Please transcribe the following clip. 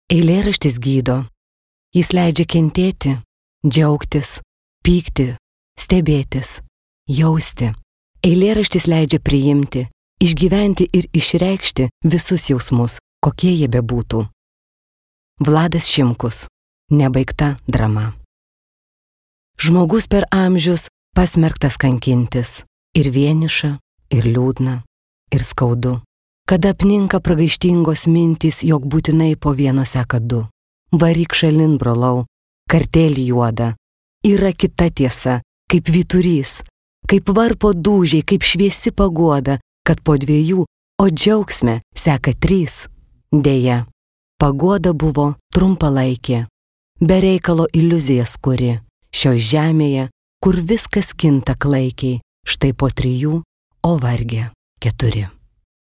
Eilėraštis gydo. Jis leidžia kentėti, džiaugtis, pykti, stebėtis, jausti. Eilėraštis leidžia priimti, išgyventi ir išreikšti visus jausmus, kokie jie bebūtų. Vladas Šimkus. Nebaigta drama. Žmogus per amžius pasmerktas kankintis. Ir vieniša, ir liūdna, ir skaudu. Kada apninka pragaištingos mintys, jog būtinai po vieno seka du. Varyk šalin, brolau, kartėlį juoda. Yra kita tiesa, kaip vyturys, kaip varpo dūžiai, kaip šviesi paguoda, kad po dviejų, o džiaugsme seka trys. Deja, paguoda buvo trumpalaikė, be reikalo iliuzijas kuri, šios žemėje, kur viskas kinta klaikiai, štai po 3, o vargė 4.